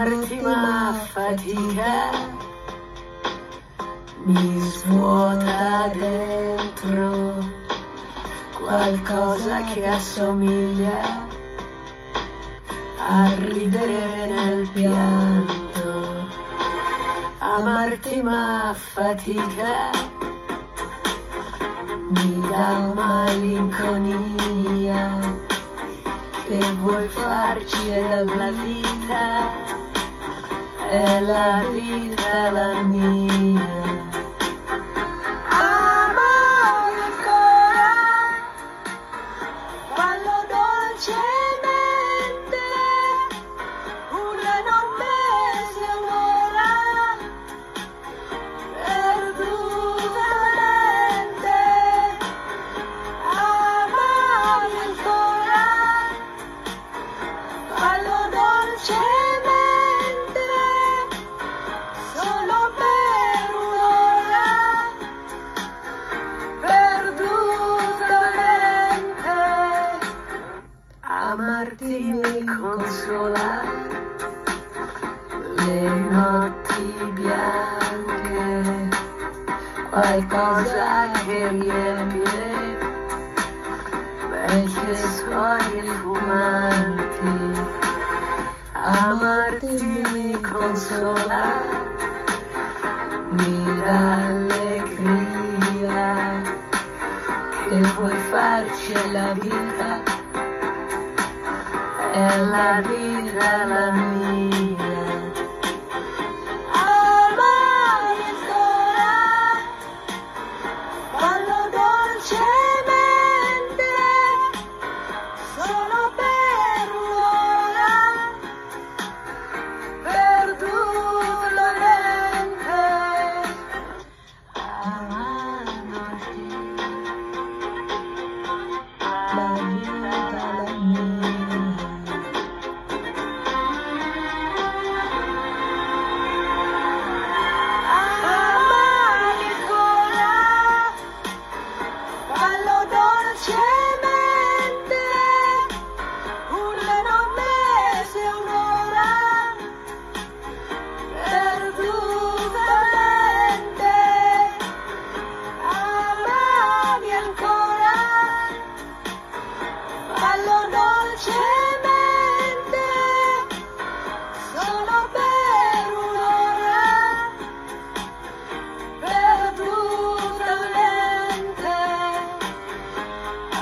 amarti ma fatica mi svuota dentro qualcosa che assomiglia a ridere nel pianto. Amarti ma fatica mi dà malinconia, che vuoi farci della vita, è la vita la mia. Amare ancora quando dolcemente una notte si amora perdutamente. Amare ancora quando dolcemente solo per un'ora perdutamente. Amarti mi consola le notti bianche, qualcosa che riempie vecchie storie fumanti. Amarti mi consola, mi dà allegria, che vuoi farci la vita, è la vita la mia.